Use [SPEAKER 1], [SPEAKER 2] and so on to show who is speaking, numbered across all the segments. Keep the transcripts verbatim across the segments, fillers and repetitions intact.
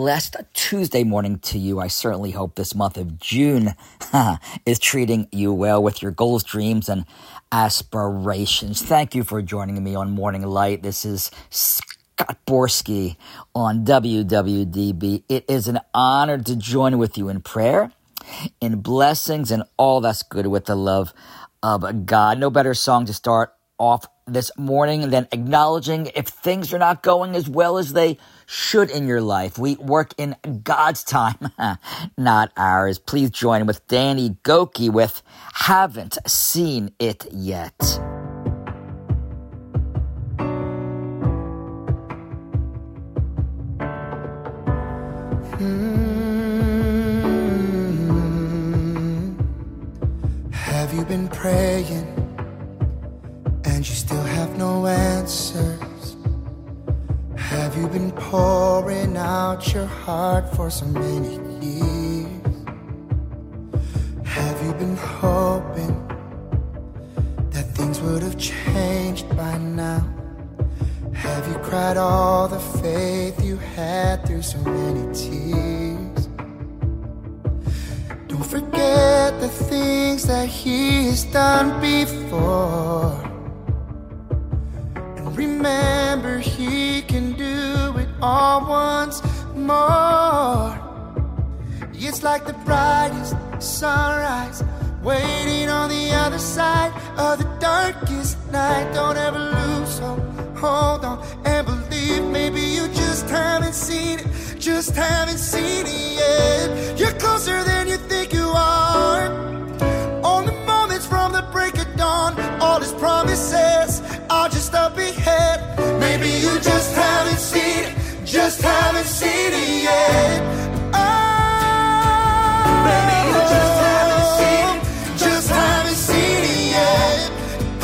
[SPEAKER 1] blessed Tuesday morning to you. I certainly hope this month of June is treating you well with your goals, dreams, and aspirations. Thank you for joining me on Morning Light. This is Scott Borsky on W W D B. It is an honor to join with you in prayer, in blessings, and all that's good with the love of God. No better song to start off this morning than acknowledging if things are not going as well as they should in your life. We work in God's time, not ours. Please join with Danny Gokey with Haven't Seen It Yet.
[SPEAKER 2] Mm-hmm. Have you been praying and you still have no answers? Have you been pouring out your heart for so many years? Have you been hoping that things would have changed by now? Have you cried all the faith you had through so many tears? Don't forget the things that He has done before. Remember, He can do it all once more. It's like the brightest sunrise waiting on the other side of the darkest night. Don't ever lose hope, hold on and believe. Maybe you just haven't seen it, just haven't seen it yet. You're closer than you think you are. Only moments from the break of dawn, all His promises are just up ahead. Maybe you just haven't seen it, just haven't seen it yet. Oh, maybe you just haven't seen it, just haven't seen it yet. Oh,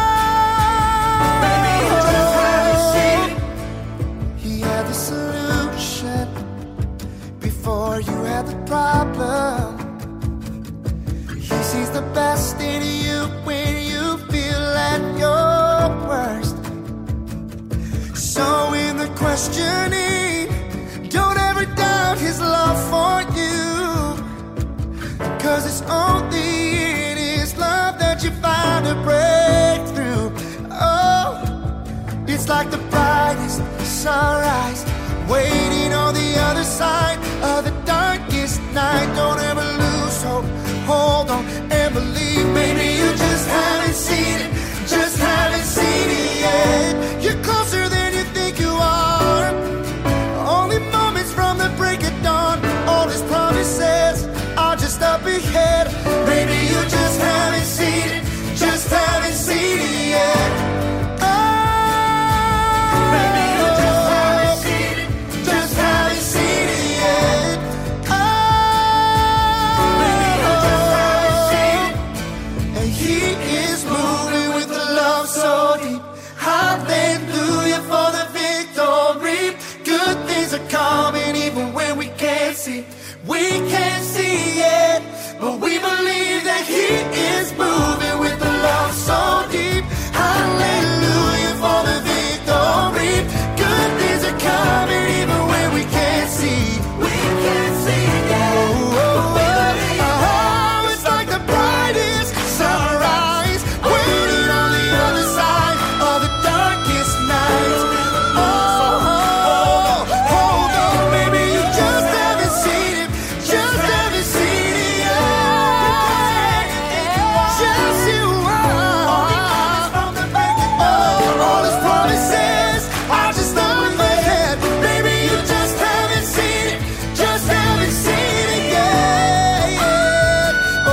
[SPEAKER 2] maybe you just haven't seen it. He had the solution before you had the problem. He sees the best in you when you feel at your worst. So in the questioning, don't ever doubt His love for you, 'cause it's only in His love that you find a breakthrough. Oh, it's like the brightest sunrise waiting on the other side of the darkest night. Don't ever lose hope, hold on and believe. Maybe you just haven't seen it, just haven't seen it yet. You're closer than you think you are. Only moments from the break of dawn, all His promises are just up ahead. Maybe you just haven't seen it, just haven't seen it yet. Oh, maybe you just haven't seen it, just haven't seen it yet. Oh, maybe you just haven't seen it. And He is moving with the love so deep. Hallelujah for the victory. Good things are coming even when we can't see. We can't see yet, but we believe that He is moving with the love so deep. Hallelujah for the victory. Good things are coming even when we can't see. We can't see yet. Oh, oh, oh, oh, it's like the brightest sunrise waiting on the other side of the darkest night. Oh, oh, hold on, maybe you just haven't seen it, just haven't seen it yet. Just you are. Oh, all His promises are just up ahead. Maybe you just haven't seen it, just haven't seen it yet. Oh,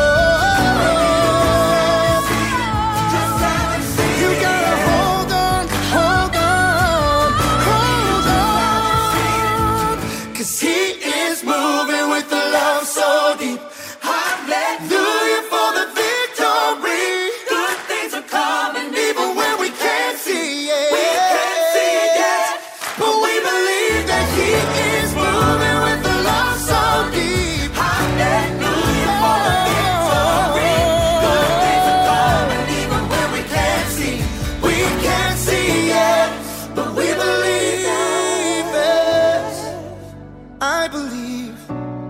[SPEAKER 2] just haven't seen it. You gotta hold on, hold on, hold on, 'cause He is moving with the love so deep. Hallelujah for the victory. Good things are coming even when we can't see it. We can't see it yet, but we believe that He is moving with the love so deep. Hallelujah for the victory. Good things are coming even when we can't see. We can't see yet, but we believe it. I believe,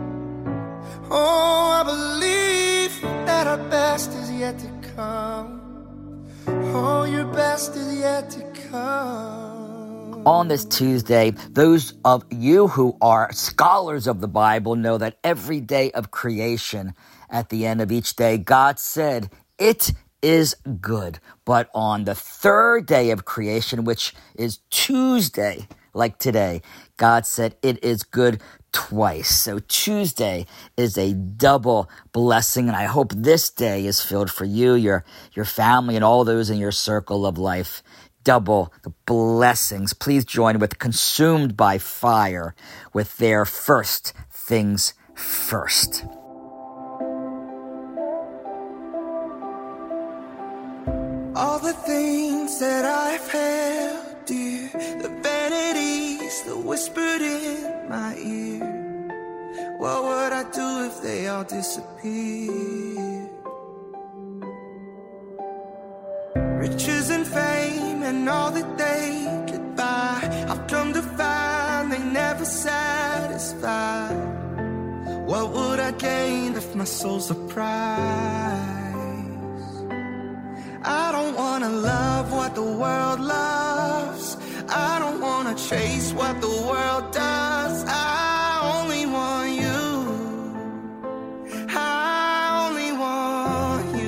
[SPEAKER 2] oh, I believe that our best is yet to come. Oh, your best is yet to come.
[SPEAKER 1] On this Tuesday, those of you who are scholars of the Bible know that every day of creation, at the end of each day, God said, it is good. But on the third day of creation, which is Tuesday, like today, God said it is good twice. So Tuesday is a double blessing, and I hope this day is filled for you, your, your family, and all those in your circle of life. Double the blessings. Please join with Consumed by Fire with their First Things First.
[SPEAKER 2] All the things that I've held dear, the vanities that whispered in my ear, what would I do if they all disappeared? Riches and fame and all that they could buy, I've come to find they never satisfy. What would I gain if my soul's a prize? I don't wanna love what the world loves. I don't wanna chase what the world does. I only want you. I only want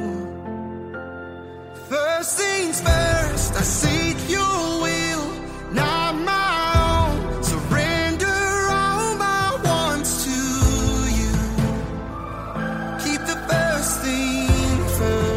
[SPEAKER 2] you. First things first, I seek your will, not my own. Surrender all my wants to you. Keep the first thing first.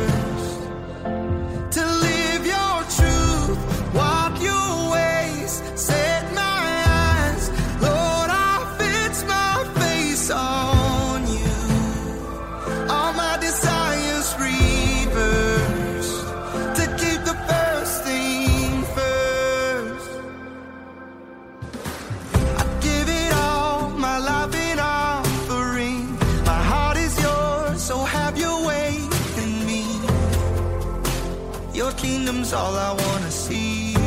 [SPEAKER 2] Kingdom's all I wanna see.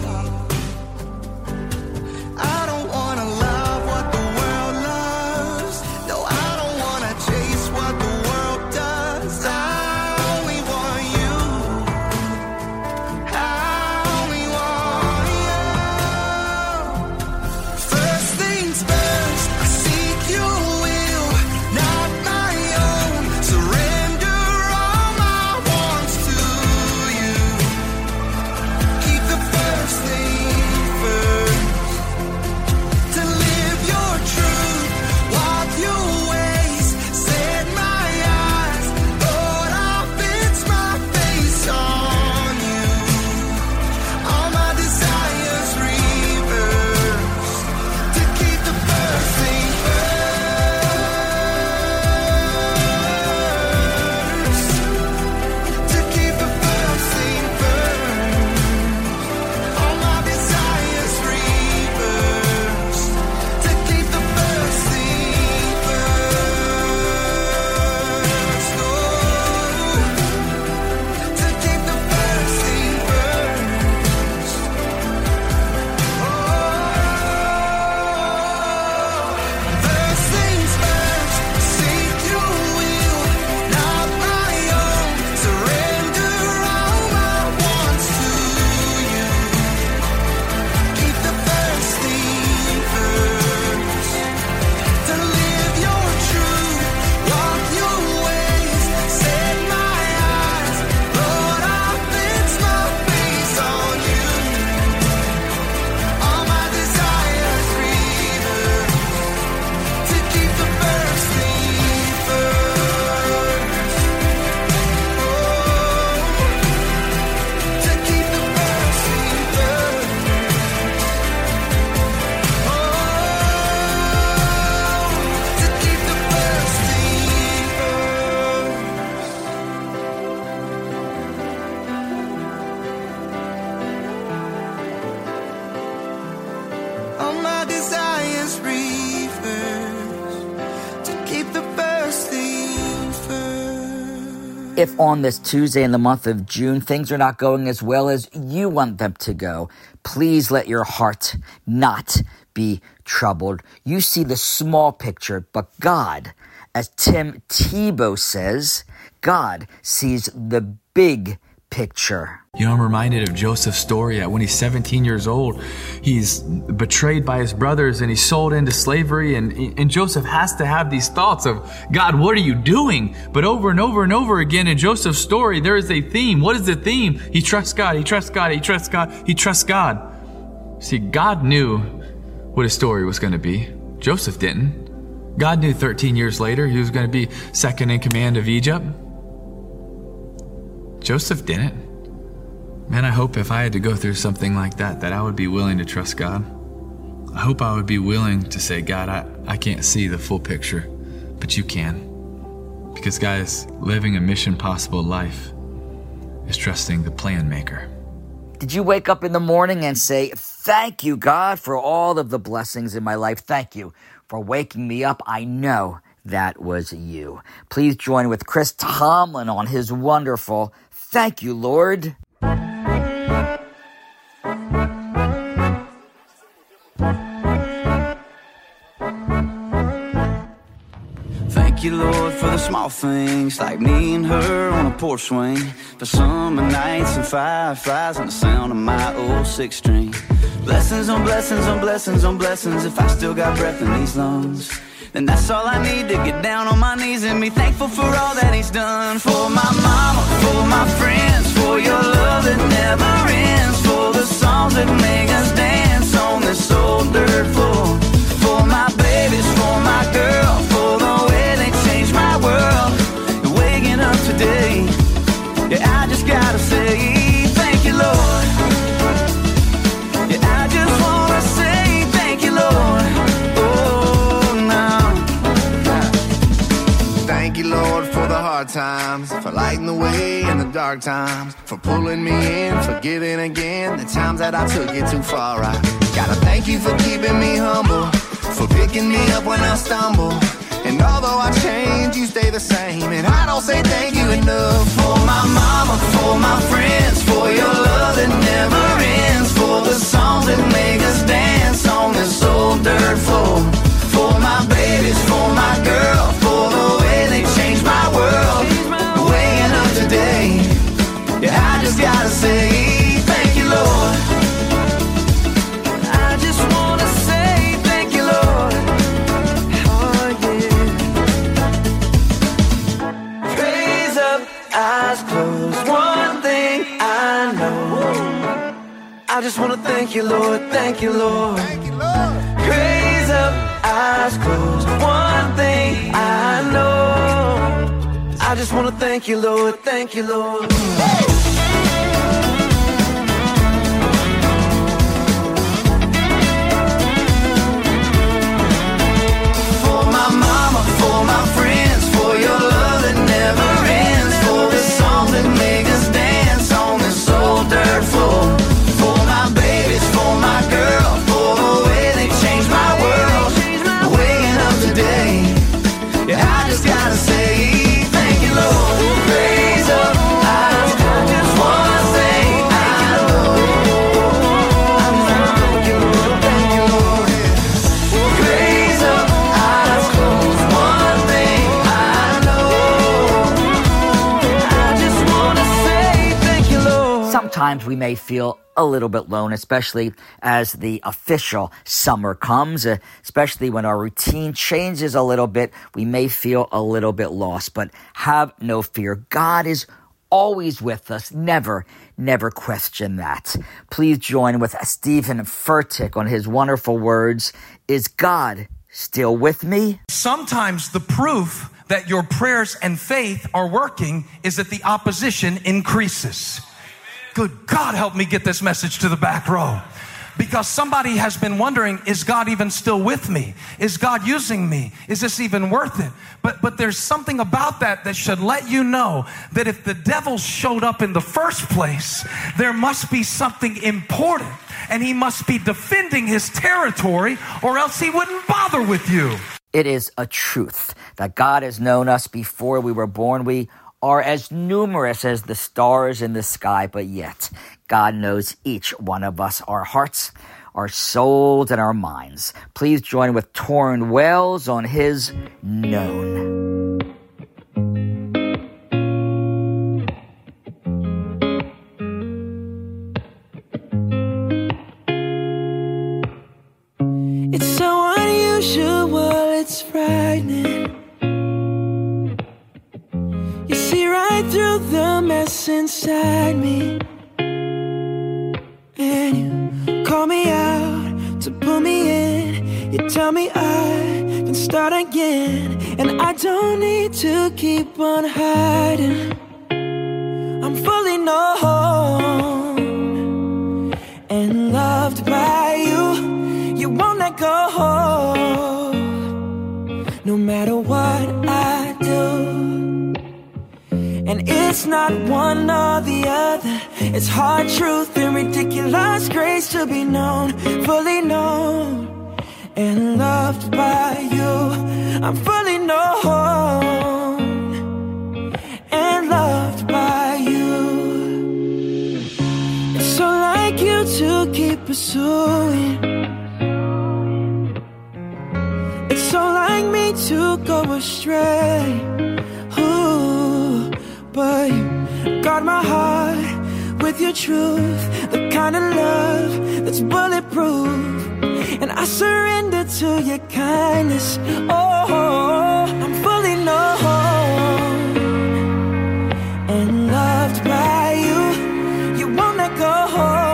[SPEAKER 2] I don't wanna love what the world loves. No, I don't wanna chase what the world does. I only want you. I only want you. First things first, I seek your will, not my own. Surrender all my wants to you. Keep the first thing first. To live your truth, walk your ways, set my eyes. Lord, I'll fix my face on you. All my desires reversed. To keep the first thing first. To keep the first thing first. All my desires reversed. To keep the first thing first. Oh, to keep the first thing first. Oh, first things first. Seek your will, not my own. Surrender all my wants to you. Keep the first thing first. To live your truth, walk your ways, set my eyes. Lord, I'll fix my face on you. All my desires reversed. To keep the first thing first. Oh, to keep the first thing first. Oh, to keep the first thing first. All my desires reversed. To keep the first thing first.
[SPEAKER 1] If on this Tuesday in the month of June, things are not going as well as you want them to go, please let your heart not be troubled. You see the small picture, but God, as Tim Tebow says, God sees the big picture.
[SPEAKER 3] You know, I'm reminded of Joseph's story. When he's seventeen years old, he's betrayed by his brothers and he's sold into slavery. And, and Joseph has to have these thoughts of, God, what are you doing? But over and over and over again in Joseph's story, there is a theme. What is the theme? He trusts God, he trusts God, he trusts God, he trusts God. See, God knew what his story was going to be. Joseph didn't. God knew thirteen years later he was going to be second in command of Egypt. Joseph didn't. Man, I hope if I had to go through something like that, that I would be willing to trust God. I hope I would be willing to say, God, I, I can't see the full picture, but you can. Because guys, living a mission possible life is trusting the plan maker.
[SPEAKER 1] Did you wake up in the morning and say, thank you, God, for all of the blessings in my life? Thank you for waking me up. I know that was you. Please join with Chris Tomlin on his wonderful Thank You, Lord.
[SPEAKER 4] Thank you, Lord, for the small things, like me and her on a porch swing, for summer nights and fireflies and the sound of my old six string. Blessings on blessings on blessings on blessings. If I still got breath in these lungs, then that's all I need to get down on my knees and be thankful for all that he's done. For my mama, for my friends, for your love that never ends, for the songs that make us dance on this old dirt floor. For my babies, for my girl, for the way they changed my world. And waking up today, yeah, I just gotta say thank you, Lord. Yeah, I just wanna say thank you, Lord. Oh, now.
[SPEAKER 2] Thank you, Lord, for the hard times, for lighting the way in the dark times, for pulling me in, for giving again the times that I took it too far. I gotta thank you for keeping me humble, for picking me up when I stumble. And although I change, you stay the same. And I don't say thank you enough. For my mama, for my friends, for your love that never ends, for the songs that make us dance on this old dirt floor. For my babies, for my girl, for the way they changed my world. Waking up today, yeah, I just gotta say thank you, Lord. I just wanna say thank you, Lord. Oh, yeah. Praise up, eyes closed. One thing I know, I just wanna thank you, Lord. Thank you, Lord. Thank you, Lord. Praise up, eyes closed. One thing I know, I just wanna thank you, Lord. Thank you, Lord. For my mama, for my friends, for your love that never ends, for the songs that make us dance on this old dirt floor. For my babies, for my girl, for the way they changed my world. Waking up today, yeah, I just gotta say thank you, Lord. Raise up, eyes closed. Just one thing I know, I just wanna thank you, Lord. Thank you, Lord. Raise up, eyes closed. One thing I know, I just wanna say thank you, Lord.
[SPEAKER 1] Sometimes we may feel a little bit alone, especially as the official summer comes, uh, especially when our routine changes a little bit. We may feel a little bit lost, but have no fear. God is always with us. Never, never question that. Please join with Stephen Furtick on his wonderful words, Is God still with me?
[SPEAKER 5] Sometimes the proof that your prayers and faith are working is that the opposition increases. Good God, help me get this message to the back row. Because somebody has been wondering, is God even still with me? Is God using me? Is this even worth it? But but there's something about that that should let you know that if the devil showed up in the first place, there must be something important. And he must be defending his territory, or else he wouldn't bother with you.
[SPEAKER 1] It is a truth that God has known us before we were born. We are as numerous as the stars in the sky, but yet God knows each one of us, our hearts, our souls and our minds. Please join with Torrin Wells on his Known.
[SPEAKER 6] It's so unusual, it's frightening. You see right through the mess inside me, and you call me out to pull me in. You tell me I can start again, and I don't need to keep on hiding. I'm fully known and loved by you. You won't let go, no matter what I do. And it's not one or the other. It's hard truth and ridiculous grace to be known, fully known and loved by you. I'm fully known and loved by you. It's so like you to keep pursuing. It's so like me to go astray. Ooh, but you guard my heart with your truth, the kind of love that's bulletproof. And I surrender to your kindness. Oh, I'm fully known and loved by you. You won't let go,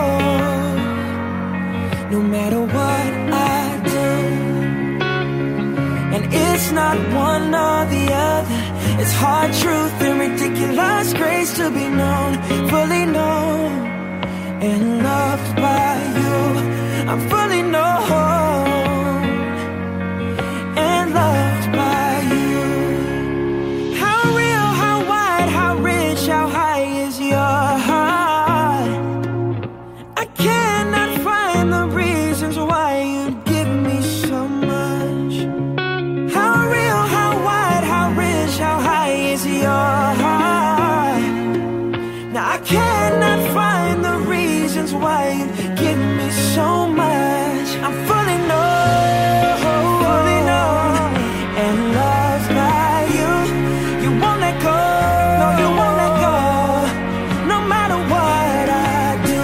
[SPEAKER 6] no matter what I do. And it's not one or the other. It's hard truth and ridiculous grace to be known, fully known and loved by you. I'm fully known and loved by you. How real, how wide, how rich, how high is your heart? I cannot find the reasons why you give me so much. How real, how wide, how rich, how high is your heart? Now I cannot find the reasons why you give me so much. I'm fully known, fully known and loved by you. You won't let go, no, you won't let go, no matter what I do.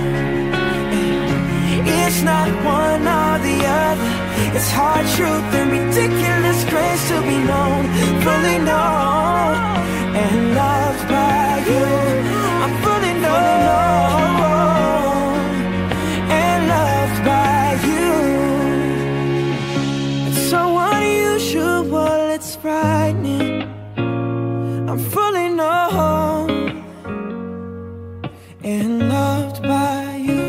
[SPEAKER 6] It's not one or the other. It's hard truth and ridiculous grace to be known, fully known and loved by you. I'm fully known and loved by you. It's so unusual, it's frightening. I'm fully known and loved by you.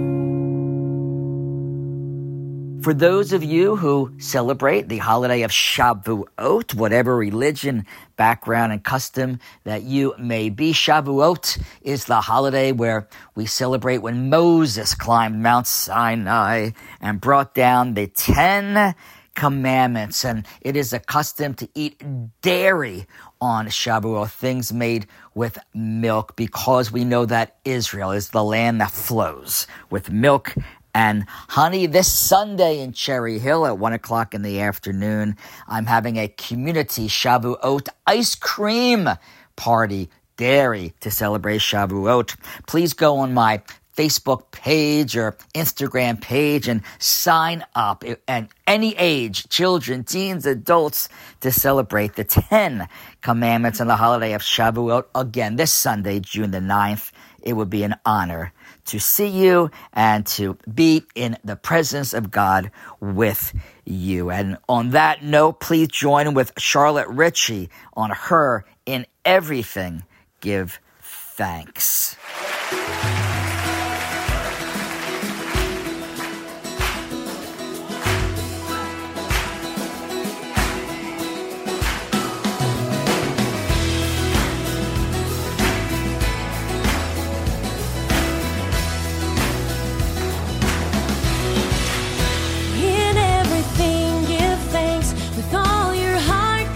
[SPEAKER 1] For those of you who celebrate the holiday of Shavuot, whatever religion, background, and custom that you may be, Shavuot is the holiday where we celebrate when Moses climbed Mount Sinai and brought down the Ten Commandments. And it is a custom to eat dairy on Shavuot, things made with milk, because we know that Israel is the land that flows with milk and honey. This Sunday in Cherry Hill at one o'clock in the afternoon, I'm having a community Shavuot ice cream party, dairy, to celebrate Shavuot. Please go on my Facebook page or Instagram page and sign up at any age, children, teens, adults, to celebrate the Ten Commandments on the holiday of Shavuot. Again, this Sunday, June the ninth, it would be an honor to see you and to be in the presence of God with you. And on that note, please join with Charlotte Ritchie on her In Everything Give Thanks.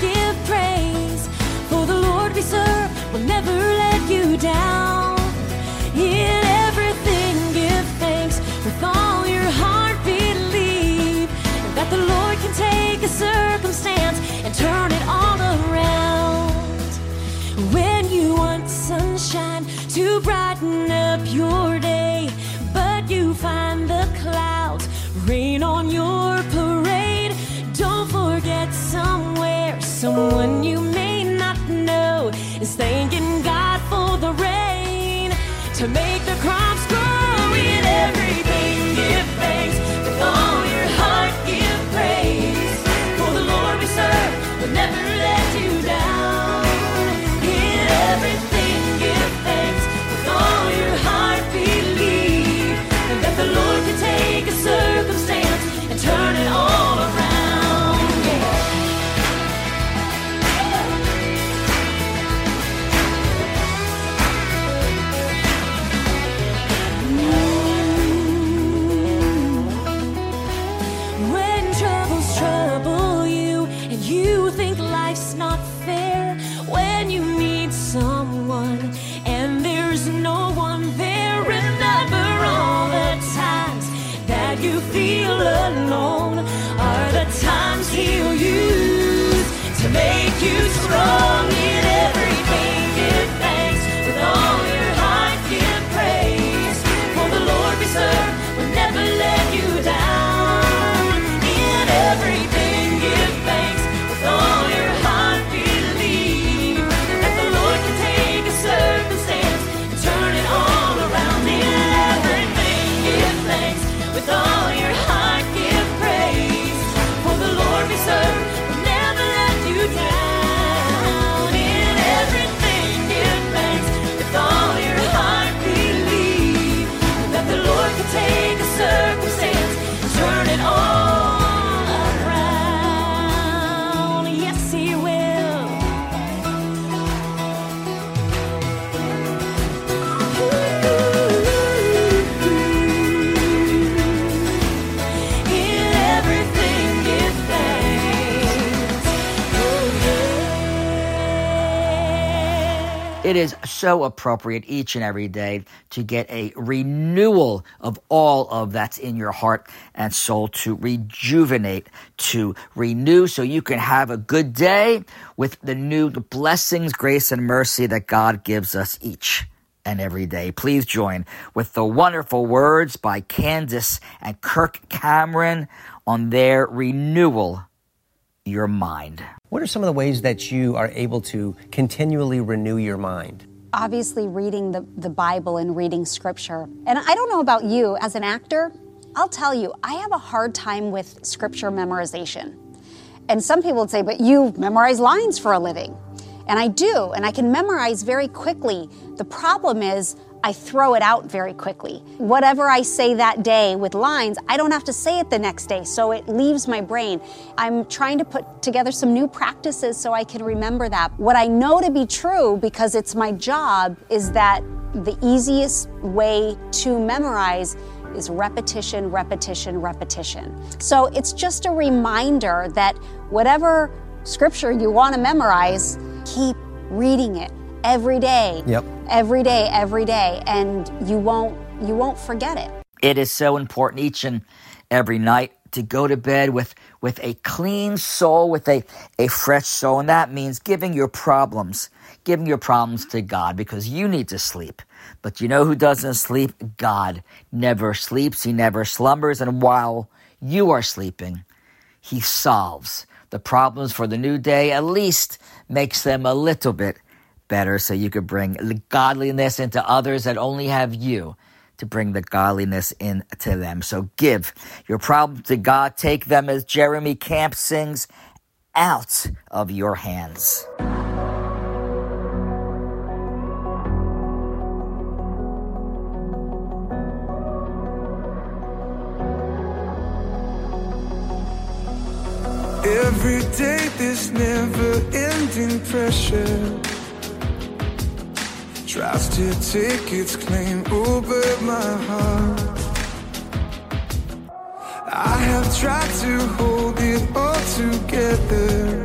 [SPEAKER 7] Will never let you down. rain on your parade. Don't forget somewhere, someone you may not know is thanking God for the rain to make the crops grow. In everything, give thanks. With all your heart, give praise. For the Lord we serve will never let you down. In everything, give thanks. With all your heart, believe that the Lord can take a circumstance and turn it all around. Yeah. When troubles trouble you and you think life's not fair, when you need someone and there's no one there, remember all the times that you feel alone are the times He'll use to make you strong. In everything, give thanks. With all your heart, give praise. For the Lord we serve will never let you down. In everything, give thanks. With all your heart, believe that the Lord can take a circumstance and turn it all around. In everything, give thanks. With all your heart, give praise. For the Lord we serve will never let you down. In everything, give thanks. With all your heart, believe that the Lord can take a circumstance and turn it all around. Yes, He will. In everything, give thanks. Oh, yeah.
[SPEAKER 1] It is so appropriate each and every day to get a renewal of all of that's in your heart and soul, to rejuvenate, to renew, so you can have a good day with the new blessings, grace, and mercy that God gives us each and every day. Please join with the wonderful words by Candace and Kirk Cameron on their Renewal Your Mind.
[SPEAKER 8] What are some of the ways that you are able to continually renew your mind?
[SPEAKER 9] Obviously reading the, the Bible and reading scripture. And I don't know about you, as an actor, I'll tell you, I have a hard time with scripture memorization. And some people would say, but you memorize lines for a living. And I do, and I can memorize very quickly. The problem is I throw it out very quickly. Whatever I say that day with lines, I don't have to say it the next day, so it leaves my brain. I'm trying to put together some new practices so I can remember that. What I know to be true, because it's my job, is that the easiest way to memorize is repetition, repetition, repetition. So it's just a reminder that whatever scripture you want to memorize, keep reading it every day.
[SPEAKER 8] Yep.
[SPEAKER 9] Every day, every day, and you won't you won't forget it.
[SPEAKER 1] It is so important each and every night to go to bed with, with a clean soul, with a, a fresh soul, and that means giving your problems, giving your problems to God, because you need to sleep. But you know who doesn't sleep? God never sleeps. He never slumbers, and while you are sleeping, He solves the problems for the new day, at least makes them a little bit better, so you could bring godliness into others that only have you to bring the godliness into them. So give your problems to God. Take them, as Jeremy Camp sings, out of your hands.
[SPEAKER 2] Every day this never-ending pressure tries to take its claim over my heart. I have tried to hold it all together,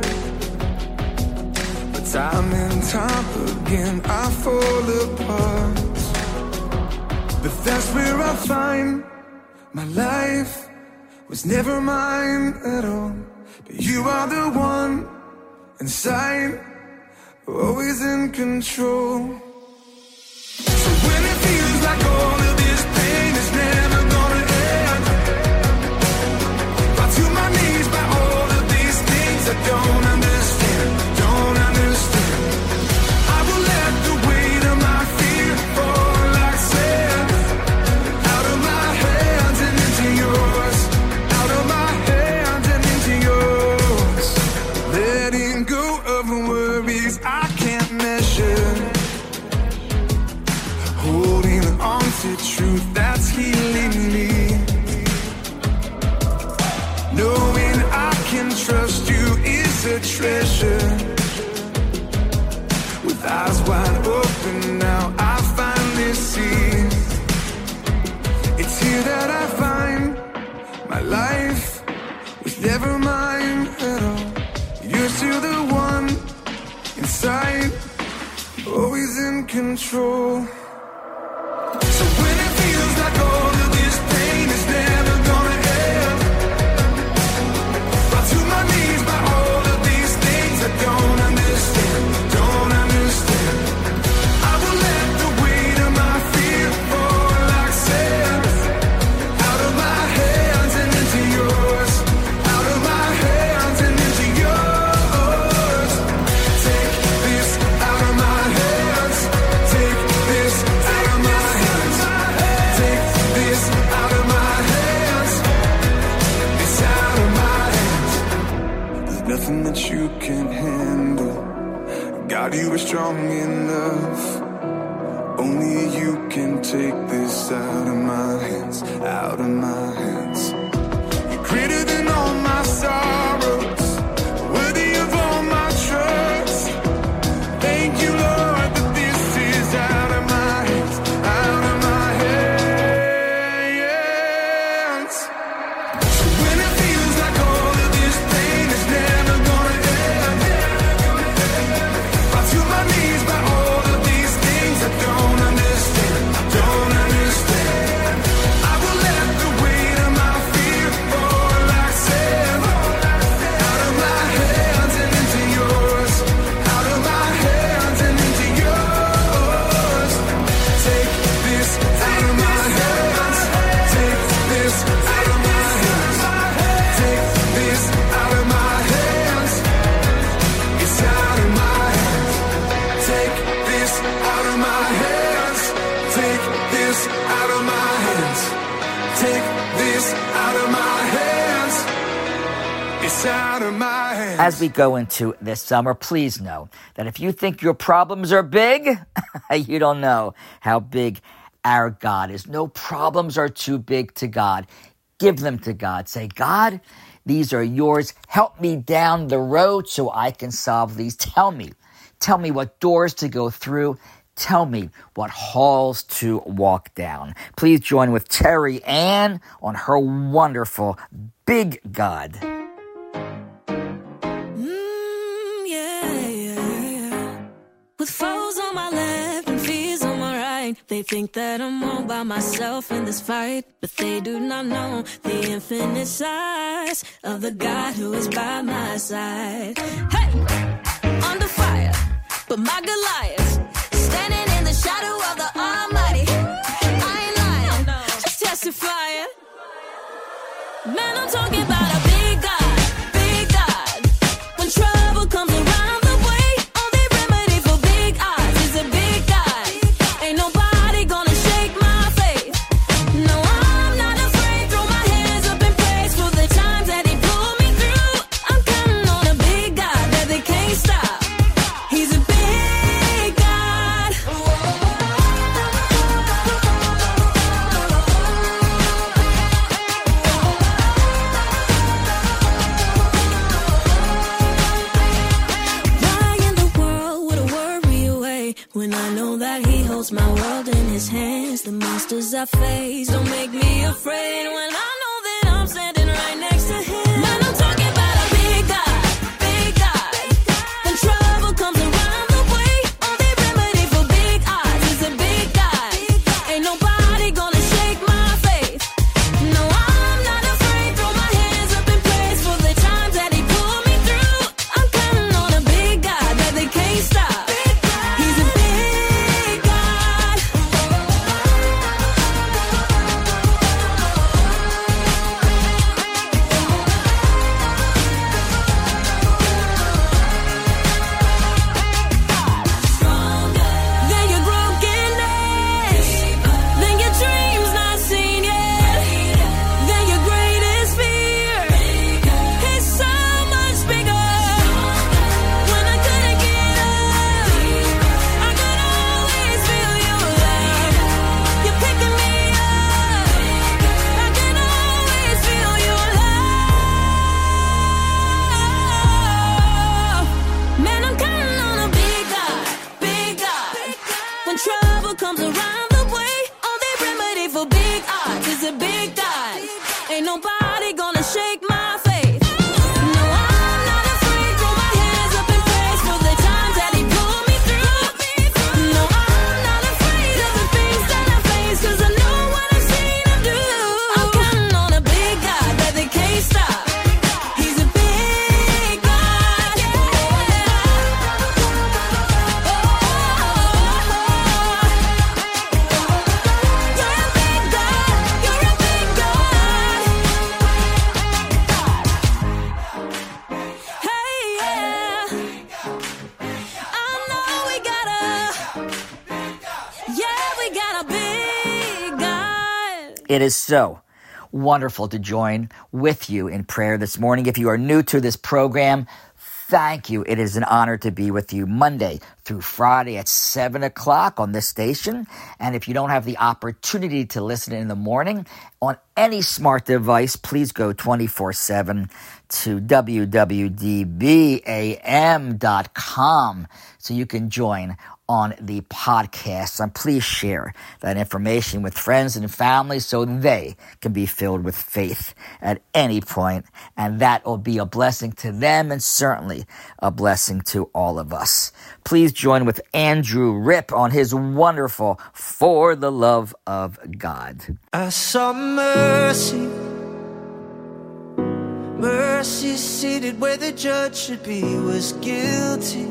[SPEAKER 2] but time and time again I fall apart. But that's where I find my life was never mine at all. But you are the one inside, always in control. So when it feels like all of this pain is never gonna end, a treasure. With eyes wide open now, I finally see. It's here that I find my life was never mine at all. You're still the one inside, always in control. So when it feels like all of this pain is never gonna end, brought to my knees by all of these things I don't understand, don't understand. I will let the weight of my fear fall like sand, out of my hands and into yours, out of my hands and into yours. Take this out of my hands, take this out of my hands, take this out of my hands, it's out of my hands. There's nothing that you can't handle. God, you are strong enough. Only you can take this out of my hands, out of my hands. You're greater than all my sorrows, worthy of all my trust. Thank you, Lord, that this is out of my hands, out of my hands. So when it feels like all of this pain is never gonna end, brought to my knees by all of these things I don't understand, don't understand. I will let the weight of my fear fall like sand, out of my hands and into yours, out of my hands and into yours. Take this out of my hands, take this out of my hands, take this out of my hands, it's out of my hands. Take this out of my hands, take this out of my hands, take this out of my hands, it's out of my hands.
[SPEAKER 1] As we go into this summer, please know that if you think your problems are big, you don't know how big our God is. No problems are too big to God. Give them to God. Say, God, these are yours. Help me down the road so I can solve these. Tell me. Tell me what doors to go through. Tell me what halls to walk down. Please join with Terry Ann on her wonderful Big God.
[SPEAKER 6] Mm, yeah, yeah, yeah. With foes on my left and fears on my right, they think that I'm all by myself in this fight, but they do not know the infinite size of the God who is by my side. Hey, under fire, but my Goliath standing in the shadow of the Almighty. I ain't lying, just testifying. Man, I'm talking about a big God, big God. When trouble comes around the way, only remedy for big odds is a big God. Ain't nobody gonna shake my faith. No, I'm not afraid. Throw my hands up in praise for the times that He pulled me through. I'm counting on a big God that they can't stop. He's a big God. Why in the world would I worry away when I know that He holds my world in His hands? The monsters I face don't make me afraid when I know that I'm standing right next to Him. Man, I'm talking about a big God, big God. When trouble comes around the way, only remedy for big odds is a big God. Ain't nobody gonna shake my faith. No, I'm not afraid. Throw my hands up in praise for the times that He pulled me through. I'm counting on a big God that they can't stop. He's a big God.
[SPEAKER 1] It is so wonderful to join with you in prayer this morning. If you are new to this program, thank you. It is an honor to be with you Monday through Friday at seven o'clock on this station. And if you don't have the opportunity to listen in the morning on any smart device, please go twenty-four seven to w w d b a m dot com so you can join on the podcast. And please share that information with friends and family so they can be filled with faith at any point. And that will be a blessing to them and certainly a blessing to all of us. Please join with Andrew Ripp on his wonderful For the Love of God.
[SPEAKER 6] I saw mercy, mercy seated where the judge should be, was guilty.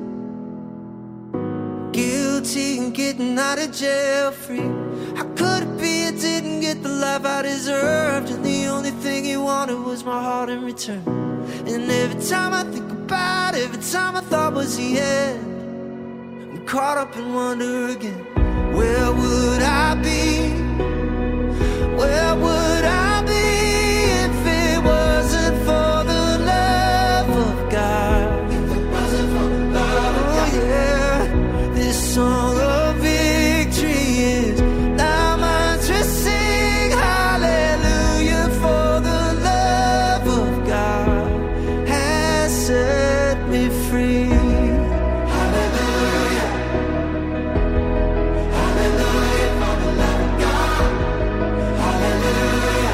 [SPEAKER 6] Guilty and getting out of jail free. How could it be I didn't get the life I deserved? And the only thing he wanted was my heart in return. And every time I think about it, every time I thought was the end, I'm caught up in wonder again. Where would I be? Where would I be if it wasn't for the love of God? If it wasn't for the love of God. Oh yeah, this song of victory is now mine to sing. Hallelujah, for the love of God has set me free. Hallelujah, hallelujah, for the love of God. Hallelujah,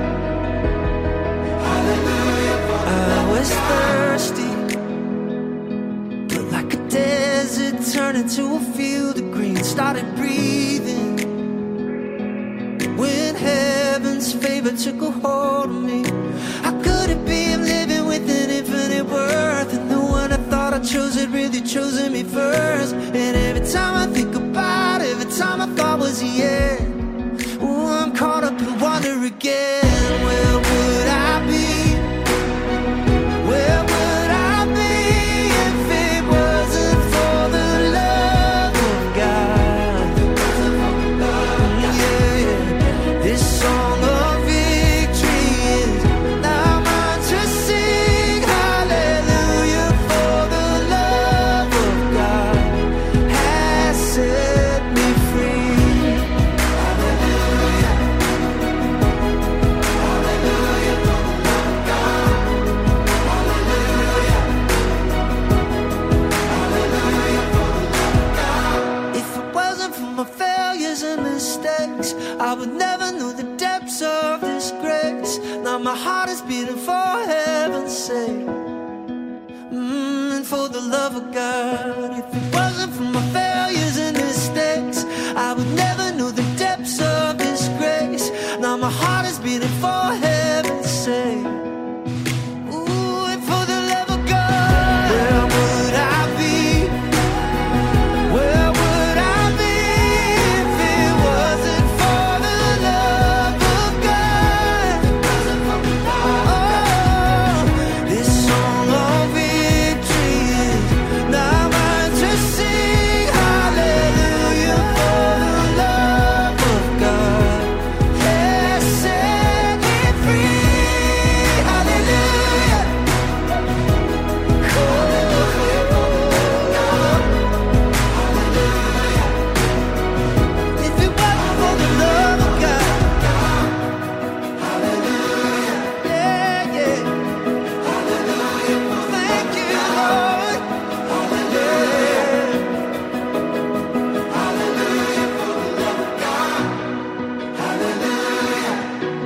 [SPEAKER 6] hallelujah, for the love of God. I was thirsty, but like a desert turned into a field of green. Started breathing when heaven's favor took a hold of me. How could it be I'm living with an infinite worth, and the one I thought I chose had really chosen me first? And every time I think about it, every time I thought was the end, oh, I'm caught up in wonder again. Where would I be? Where would I be if it wasn't for the love of God? Yeah, yeah. This song of victory is now mine to sing. Hallelujah, for the love of God has set me free. Hallelujah, hallelujah, for the love of God. If it wasn't for my failures and mistakes, I would never know the depths of this grace. Now my heart is beating for heaven's sake, mm, and for the love of God. If it wasn't for my failures and mistakes, I would never know the depths of this grace. Now my heart is beating for heaven's sake. Ooh, and for the love of God. Where would I be? Where would I be if it wasn't for the love of God? Oh, this song of victory is now mine to sing. Hallelujah, for the love of God has set me free. Hallelujah. If it wasn't for the love of God, hallelujah, yeah, yeah, hallelujah, thank you, Lord, hallelujah, hallelujah, for the love of God, hallelujah,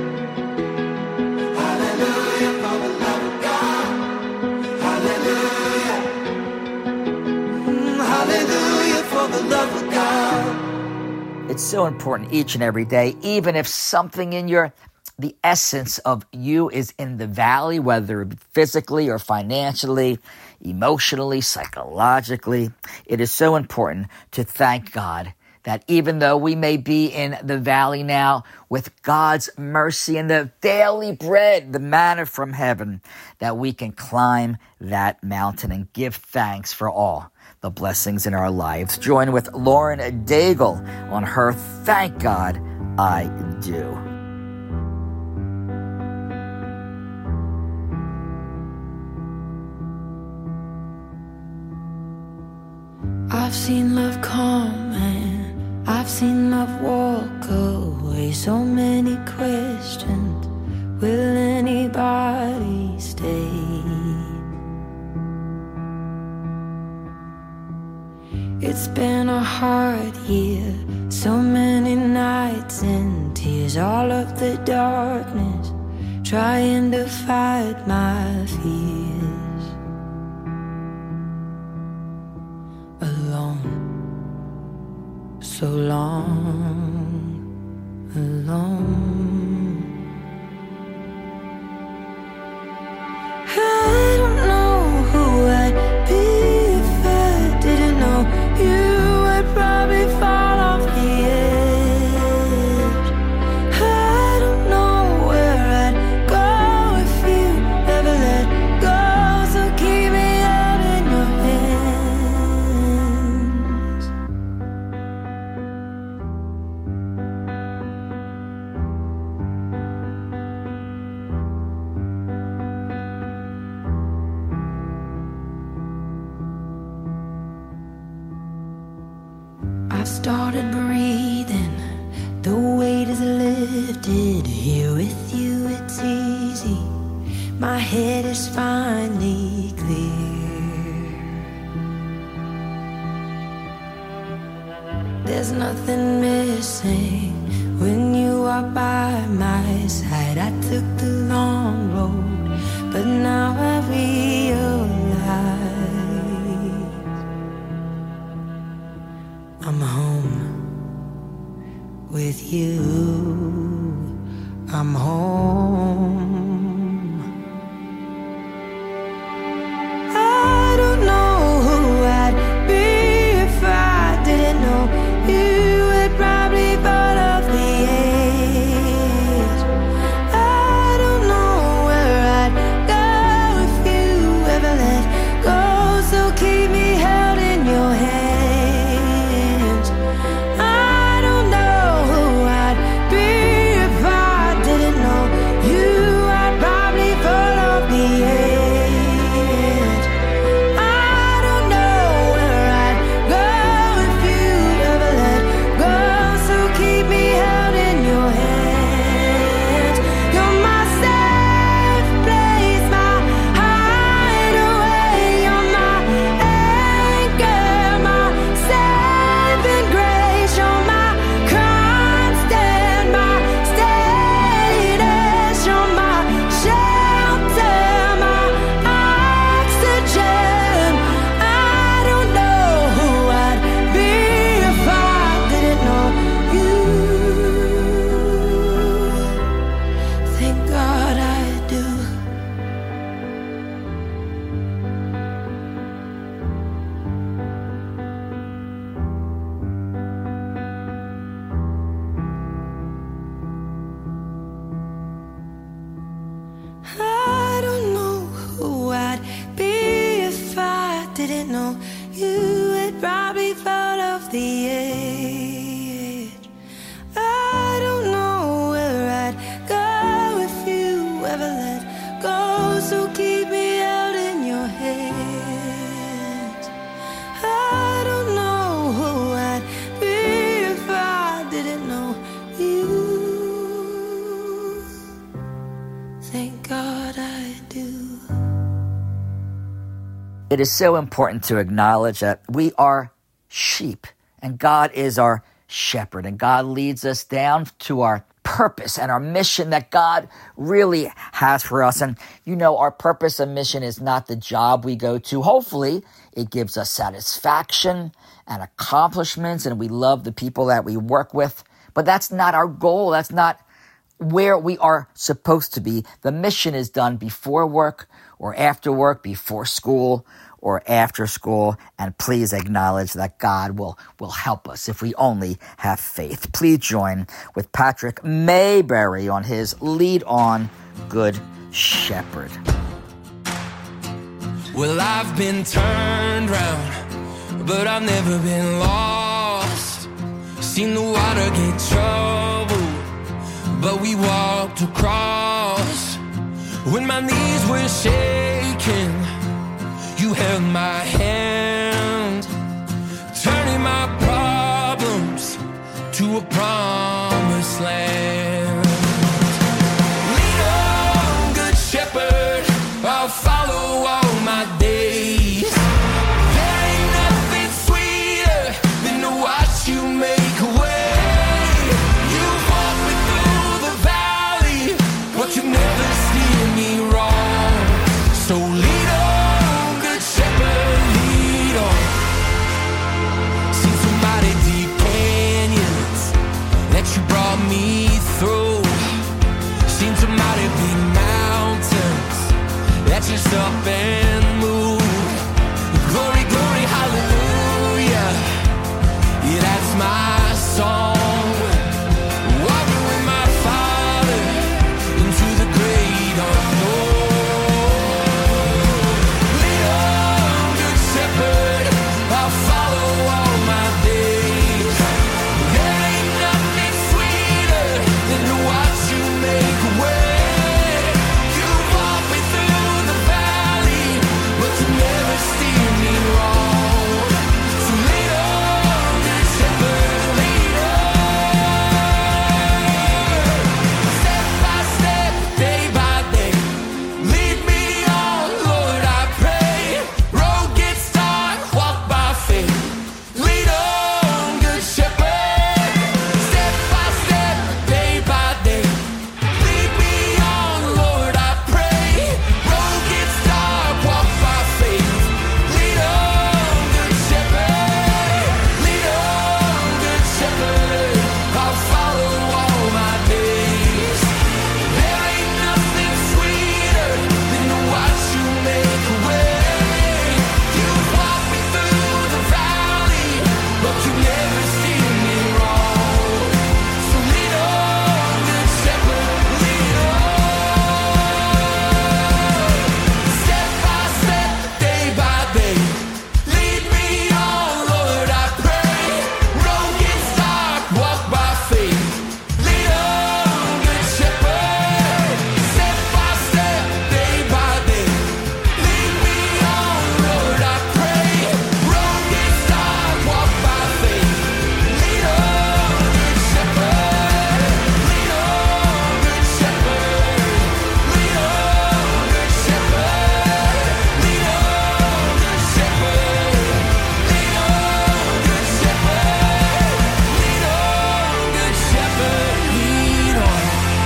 [SPEAKER 6] hallelujah, for the love of God, hallelujah, mm, hallelujah, for the love of God.
[SPEAKER 1] It's so important each and every day, even if something in your, the essence of you is in the valley, whether physically or financially, emotionally, psychologically. It is so important to thank God that even though we may be in the valley now, with God's mercy and the daily bread, the manna from heaven, that we can climb that mountain and give thanks for all the blessings in our lives. Join with Lauren Daigle on her Thank God I Do.
[SPEAKER 6] I've seen love come and I've seen love walk away. So many questions, will anybody stay? It's been a hard year, so many nights and tears, all of the darkness, trying to fight my fears. Alone, so long, alone. I don't know who I'd be if I didn't know you would probably fall off the edge. I don't know where I'd go if you ever let go, so keep me out in your hands. I've started breathing, the weight is lifted. Here with you it's easy, my head is finally clear. There's nothing missing when you are by my side. I took the long road, but now I realize I'm home with you. I'm home. I don't know who I'd be if I didn't know you would probably fall off the edge. I don't know where I'd go if you ever let go, so keep me held in your hands.
[SPEAKER 1] It is so important to acknowledge that we are sheep and God is our shepherd, and God leads us down to our purpose and our mission that God really has for us. And you know, our purpose and mission is not the job we go to. Hopefully it gives us satisfaction and accomplishments, and we love the people that we work with, but that's not our goal. That's not where we are supposed to be. The mission is done before work or after work, before school or after school. And please acknowledge that God will, will help us if we only have faith. Please join with Patrick Mayberry on his Lead On, Good Shepherd.
[SPEAKER 10] Well, I've been turned round, but I've never been lost. Seen the water get troubled, but we walked across. When my knees were shaking, you held my hand. a promised land. Lead on, good shepherd, I'll follow all my days. There ain't nothing sweeter than to watch you make a way. You walk me through the valley, but you never steer me wrong. So lead on, good shepherd, lead on. Seen some mighty deep canyons that you brought me through. Seen some mighty big mountains that just up and move. Glory, glory, hallelujah. Yeah, that's my song. Walking with my Father into the great unknown. Lead on, good shepherd, I'll follow all my days. There ain't nothing sweeter than to watch you make a way. You walk me through the valley, but you never steer me wrong. So lead on, good shepherd, lead on. Step by step, day by day, lead me on, Lord, I pray. Road gets dark, walk by faith. Lead on, good shepherd. Step by step, day by day, lead me on, Lord, I pray. Road gets dark, walk by faith. Lead on, good shepherd. Lead on, good shepherd. I'll follow all my days. There ain't nothing sweeter than to watch you make a way. You walk me through the valley, but you never steer me wrong. So lead on, good shepherd, lead on. Step by step, day by day, lead me on, Lord, I pray. Road gets dark, walk by faith. Lead on, good shepherd. Step by step, day by day, lead me on, Lord, I pray. Road gets dark, walk by faith. Lead on, good shepherd. Lead on, good shepherd. Lead on, good shepherd. Lead on, good shepherd. Lead on, good shepherd. Lead on, good shepherd. Lead on.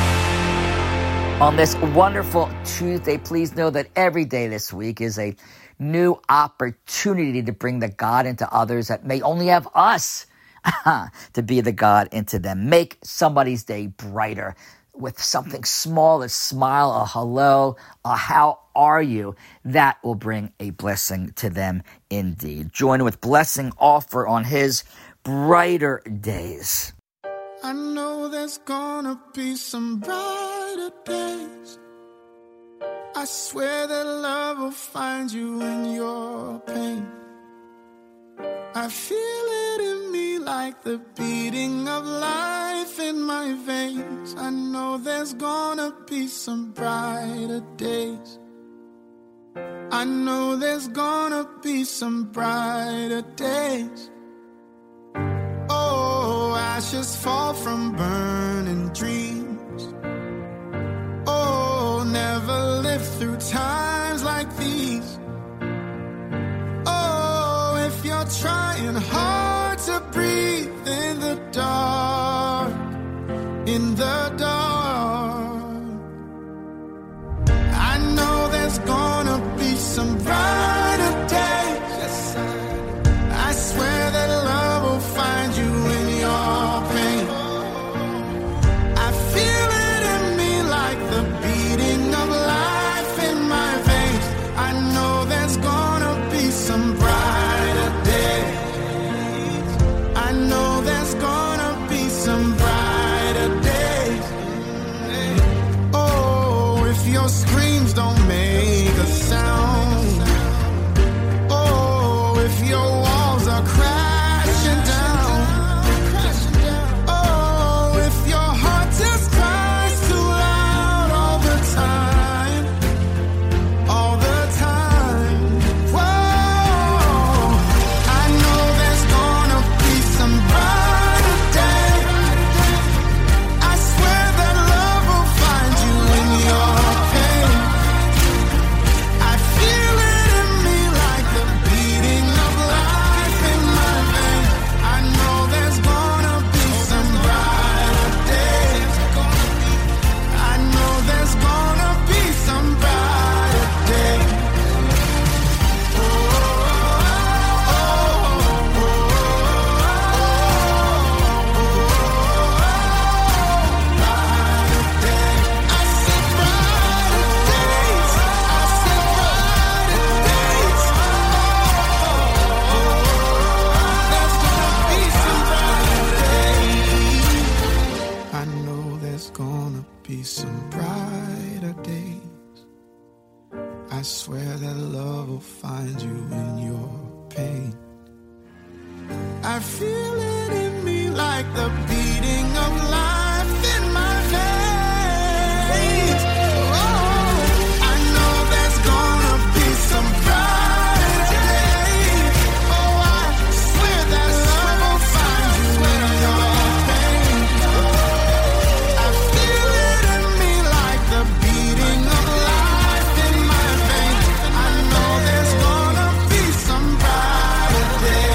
[SPEAKER 1] On this wonderful Tuesday, please know that every day this week is a new opportunity to bring the God into others that may only have us to be the God into them. Make somebody's day brighter with something small, a smile, a hello, a how are you. That will bring a blessing to them indeed. Join with Blessing Offer on his brighter days.
[SPEAKER 2] I know there's gonna be some brighter days. I swear that love will find you in your pain. I feel it in me like the beating of life in my veins. I know there's gonna be some brighter days. I know there's gonna be some brighter days. Oh, ashes fall from burning dreams. Oh, never lived through times like these. Oh, if you're trying hard to breathe in the dark, in the dark, I know there's gonna be some brighter days. Yes, I, I swear that love will find you in your pain. I feel it in me like the beating of life in my veins. I know there's gonna be some brighter days. I know there's gonna be some brighter days. Oh, if your screams don't make a sound. Oh, if your walls are crashing down. Oh, if your heart just cries too loud all the time. All the time. Whoa, I know there's gonna be some brighter days. find you in your pain. I feel it in me like the beating of life in my veins. Oh, I know there's gonna be some brighter day. Oh, I swear that love will find you in your pain. I feel it in me like the beating of life in my veins. I know there's gonna be some brighter day.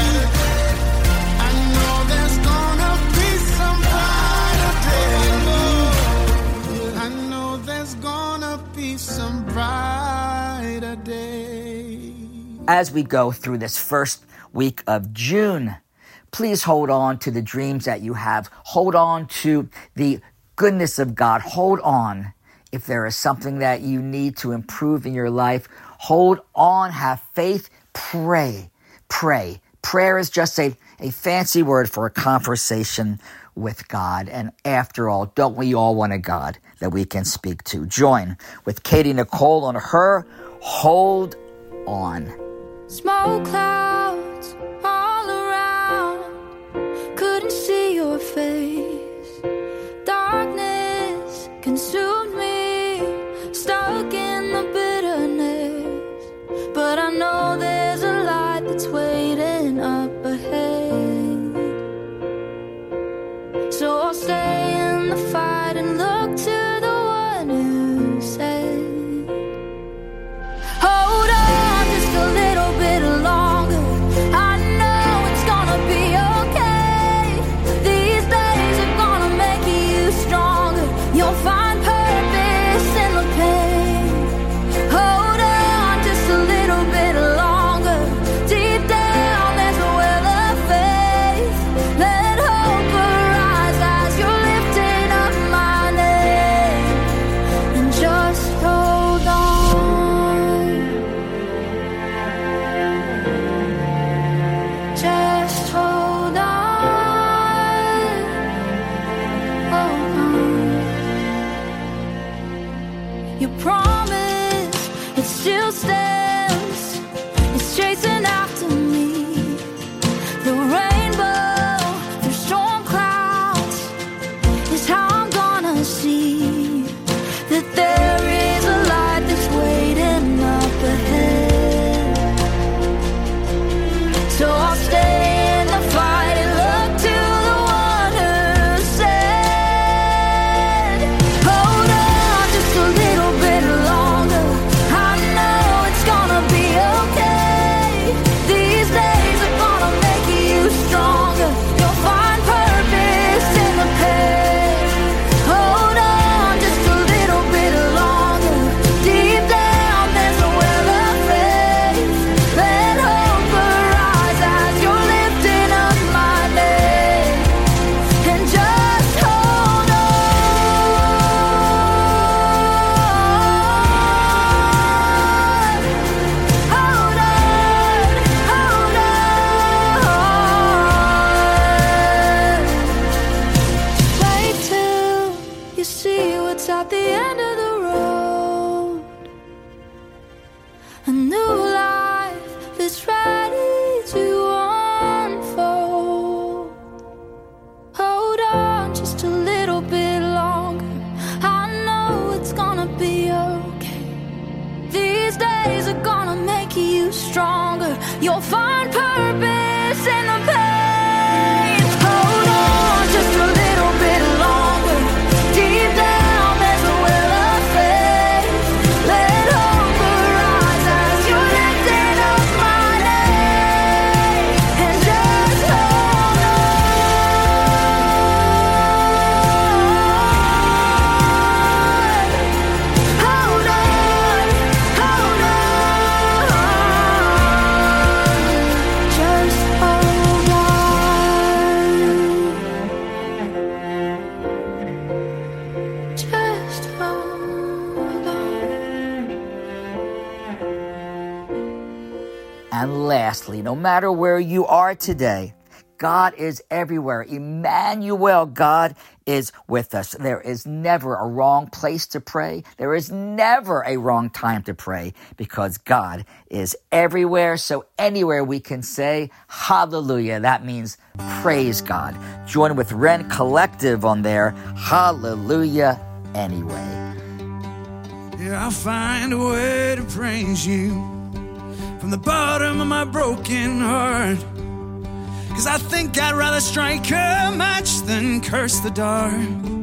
[SPEAKER 2] I know there's gonna be some brighter day. I know there's gonna be some brighter day.
[SPEAKER 1] As we go through this first week of June, please hold on to the dreams that you have. Hold on to the goodness of God. Hold on. If there is something that you need to improve in your life, hold on, have faith, pray, pray. Prayer is just a, a fancy word for a conversation with God. And after all, don't we all want a God that we can speak to? Join with Katie Nicole on her Hold On.
[SPEAKER 6] Smoke clouds all around, couldn't see your face. Darkness consumed me, stuck in the bitterness. But I know there's a light that's waiting up ahead. So I'll stay in the fight and look to the one who said, hold on just a little bit longer. I know it's gonna be okay. These days are gonna make you stronger. You'll find purpose in the pain. Hold on just a little bit longer. Deep down there's a well of faith. Let hope arise as you're lifting up my name. And just hold on. Just hold on. Hold on. Your promise, it still stands. It's chasing after me. The rainbow through storm clouds is how I'm gonna see that there is a light that's waiting up ahead. So I'll stay in the fight and look to the one who said, hold on just a little bit longer. I know it's gonna be okay. These days are gonna make you stronger. You'll find purpose in the pain. Hold on just a little bit longer. Deep down there's a well of faith. Let hope arise as you're lifting up my name. And just hold on. Hold on. Hold on. Wait till you see what's at the end of the road. A new life is ready to unfold. Hold on just a little bit longer. I know it's gonna be okay. These days are gonna make you stronger. You'll find purpose in the pain. Hold on just a little bit longer. Deep down there's a well of faith. Let hope arise as you're lifting up my name. And just hold on. Hold on. Hold on. Just hold on. Just hold on.
[SPEAKER 1] And lastly, no matter where you are today, God is everywhere. Emmanuel, God is with us. There is never a wrong place to pray. There is never a wrong time to pray because God is everywhere. So anywhere we can say hallelujah. That means praise God. Join with Ren Collective on their hallelujah anyway.
[SPEAKER 11] Yeah, I'll find a way to praise you from the bottom of my broken heart. Cause I think I'd rather strike a match than curse the dark.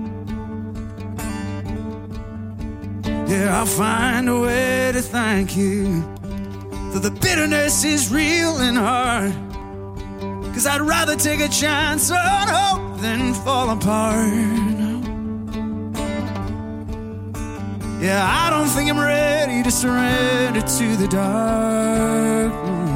[SPEAKER 11] Yeah, I'll find a way to thank you, though the bitterness is real and hard. Cause I'd rather take a chance on hope than fall apart. Yeah, I don't think I'm ready to surrender to the dark.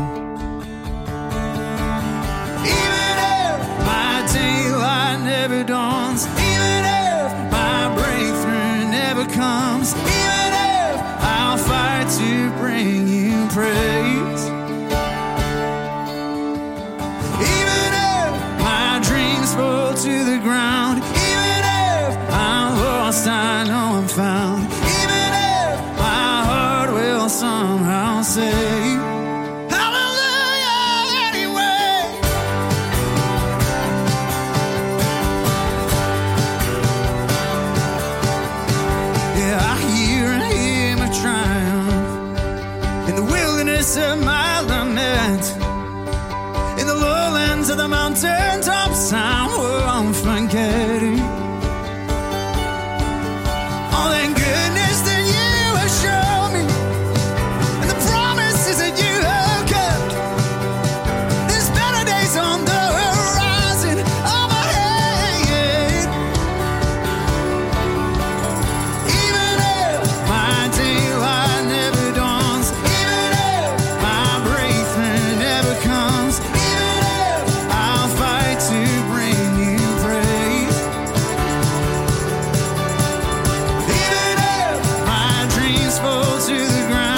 [SPEAKER 11] Even if my daylight never dawns, even if my breakthrough never comes, even if I'll fight to bring you praise, even if my dreams fall to the ground, even if I'm lost, I know I'm found, somehow say hallelujah anyway. Yeah, I hear a hymn of triumph in the wilderness of my lament, in the lowlands of the mountain tops I won't forget it. All that goodness that you have shown me, that you have kept. There's better days on the horizon of my head. Even if my daylight never dawns, even if my breakthrough never comes, even if I'll fight to bring you praise, even if my dreams fall to the ground,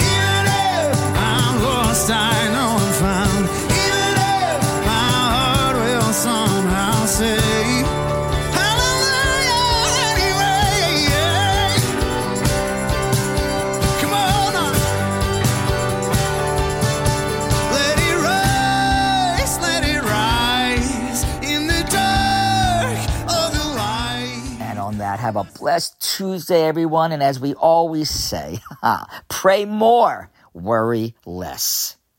[SPEAKER 11] I know I'm found, even if my heart will somehow say hallelujah anyway. Yeah. Come on now. Let it rise, let it rise in the dark of the light.
[SPEAKER 1] And on that, have a blessed Tuesday, everyone. And as we always say, pray more, worry less.